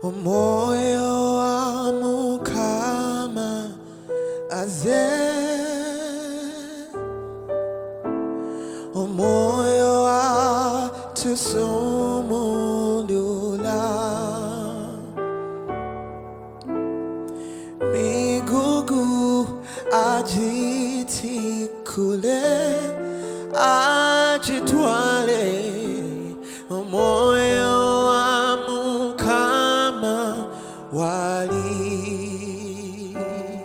Moyo wangu kama azee, moyo watusumulula, migugu ajitikule, ajitwale. Moyo wangu kama wali,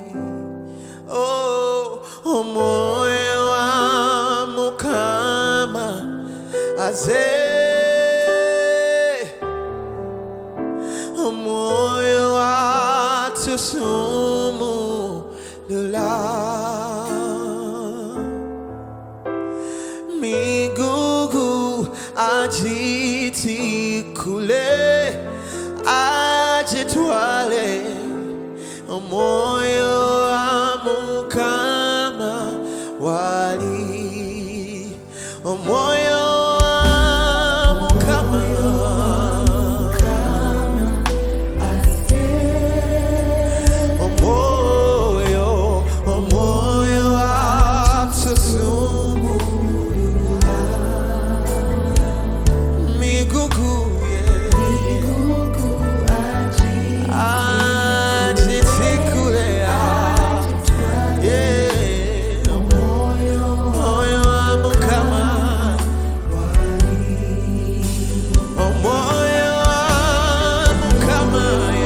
moyo wangu kama azee, moyo watusumulula, migugu ajitikule, ajitwale. Moyo wangu kama wali, moyo wangu kama moyo watusumulula, migugu ajitikule, moyo wangu kama moyo wangu kama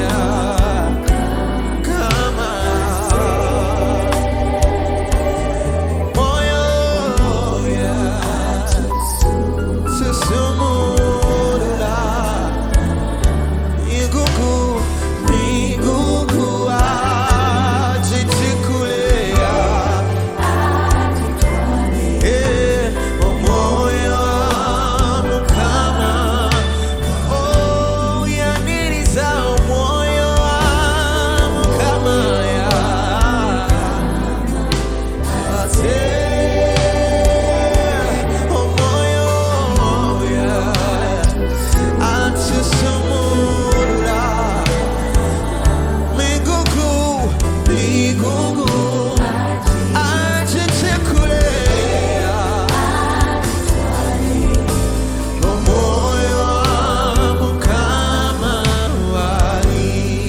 tusumulula, migugu ajitikule, moyo wangu kama yaniliza, moyo wangu kama atusumulula, migugu ajitikule, moyo wangu kama wali,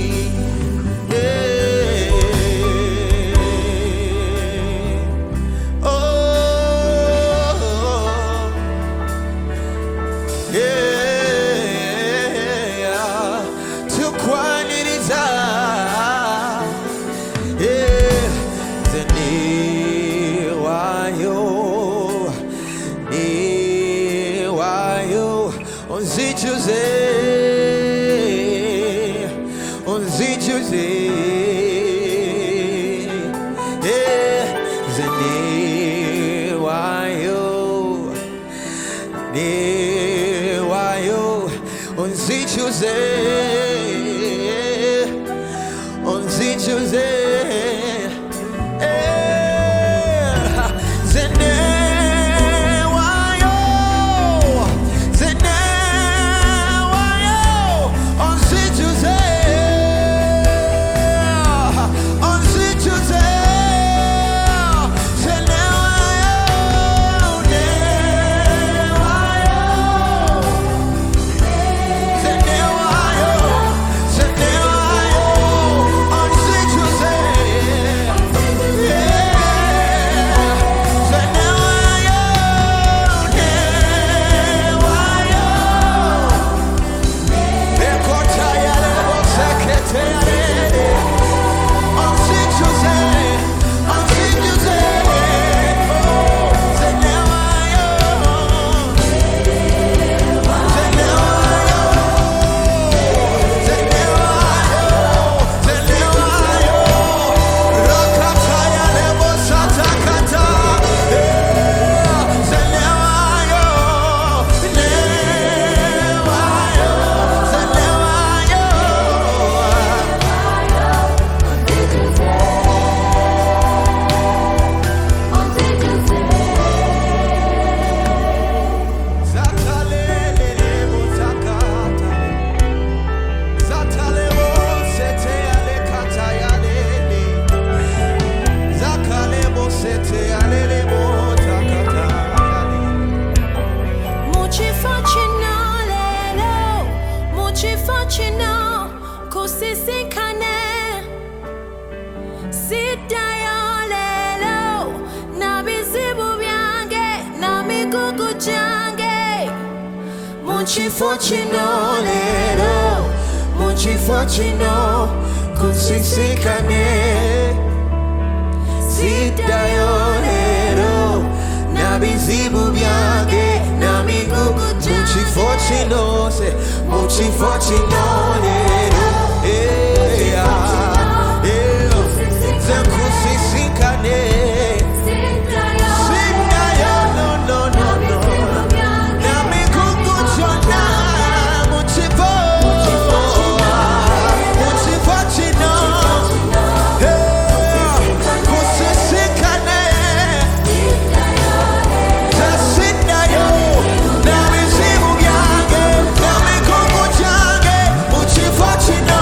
tukwaniriza, niwayo onzijuze, niwayo onzijuze, Muchifachino, kusisinkane, sitayolelo, nabizibu byange, namigugu jange. Muchifachino lelo, muchifachino, kusisinkane, sitayolelo, nabizibu byange, namigugu jange. Muchifachino, say muchifachino lelo, zakusisikane, sitayo no no no no, namigugu jona, muchifachino, kusisikane, zasitayo, nabizibu byange, namigugu jange, muchifachino,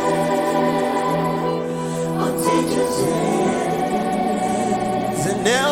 now